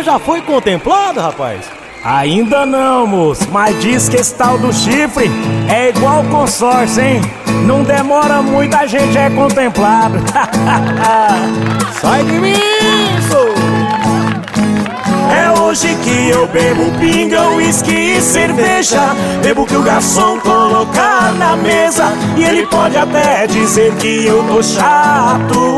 já foi contemplado, rapaz? Ainda não, moço, mas diz que esse tal do chifre é igual consórcio, hein? Não demora muito, a gente é contemplado. Sai de mim, É hoje que eu bebo pinga, uísque e cerveja. Bebo que o garçom colocar na mesa, e ele pode até dizer que eu tô chato.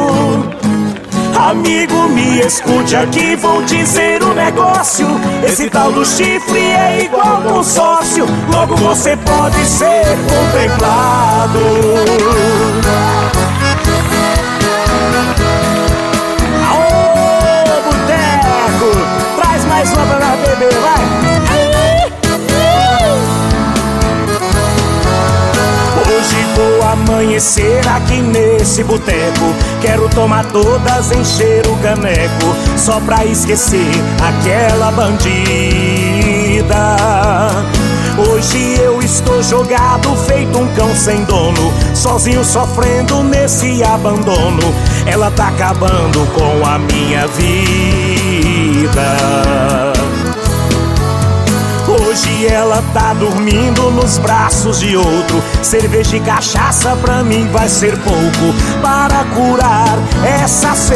Amigo, me escute aqui, vou dizer um negócio. Esse tal do chifre é igual consórcio, logo você pode ser contemplado. Aô, boteco, traz mais uma pra nós beber, vai. Hoje vou amanhecer aqui nesse boteco. Quero tomar todas, encher o caneco, só pra esquecer aquela bandida. Hoje eu estou jogado, feito um cão sem dono, sozinho sofrendo nesse abandono. Ela tá acabando com a minha vida. Hoje ela tá dormindo nos braços de outro. Cerveja e cachaça pra mim vai ser pouco para curar essas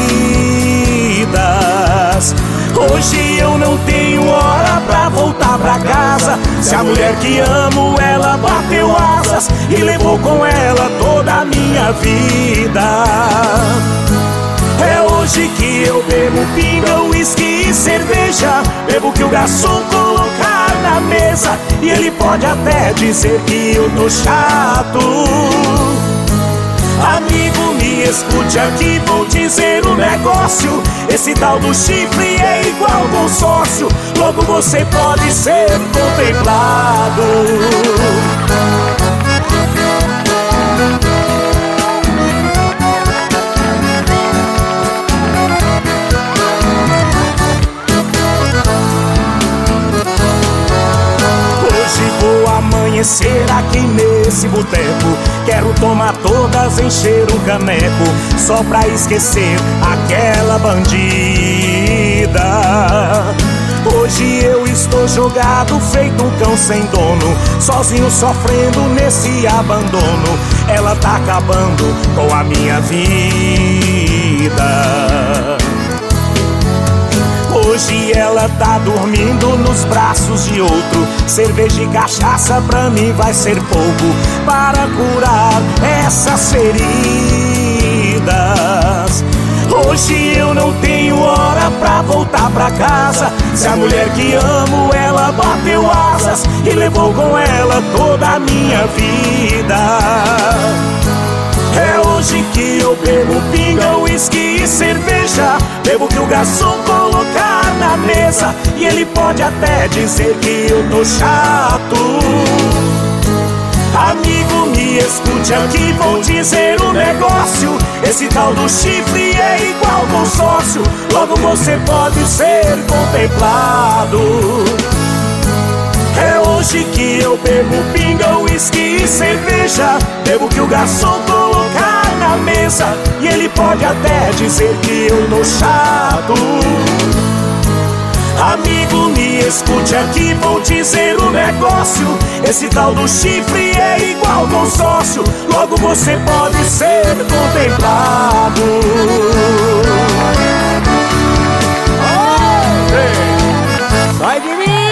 feridas. Hoje eu não tenho hora pra voltar pra casa. Se a mulher que amo, ela bateu asas e levou com ela toda a minha vida. É hoje que eu bebo pinga, uísque e cerveja. Bebo que o garçom colocar na mesa, e ele pode até dizer que eu tô chato. Amigo, me escute aqui, vou dizer um negócio. Esse tal do chifre é igual consórcio, logo você pode ser contemplado. Amanhecer aqui nesse boteco, quero tomar todas, encher um caneco, só pra esquecer aquela bandida. Hoje eu estou jogado, feito um cão sem dono, sozinho sofrendo nesse abandono. Ela tá acabando com a minha vida. Hoje ela tá dormindo nos braços de outro. Cerveja e cachaça pra mim vai ser pouco para curar essas feridas. Hoje eu não tenho hora pra voltar pra casa. Se a mulher que amo, ela bateu asas e levou com ela toda a minha vida. É hoje que eu bebo pinga, uísque e cerveja. Bebo que o garçom colocar na mesa, e ele pode até dizer que eu tô chato. Amigo, me escute aqui, vou dizer um negócio. Esse tal do chifre é igual consórcio, logo você pode ser contemplado. É hoje que eu bebo pinga, uísque e cerveja. Bebo que o garçom colocar na mesa, e ele pode até dizer que eu tô chato. Amigo, me escute aqui, vou dizer um negócio. Esse tal do chifre é igual consórcio, logo você pode ser contemplado. sai de mim.